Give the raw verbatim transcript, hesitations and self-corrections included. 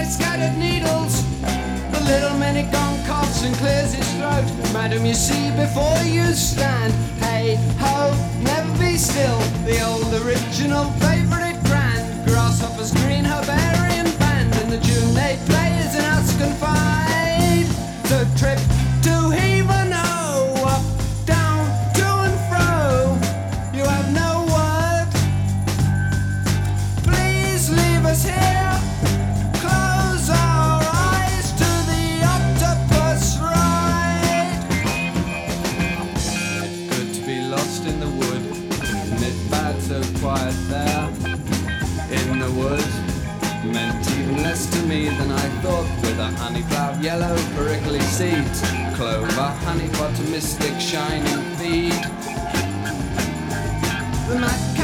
scattered needles. The little minute gong coughs and clears his throat. Madam, you see before you stand. Hey ho, never be still. The old original favourite grand. Grasshoppers, green herbarian band. And the tune they play is an Ask and Find. So trip to heave and ho, up, down, to and fro. You have no word. Please leave us here. Close our eyes to the octopus ride. It's good to be lost in the wood. Isn't it bad so quiet there? In the wood meant even less to me than I thought. With a honey flower, yellow perically seeds, clover, honey pot, mystic shining feed. The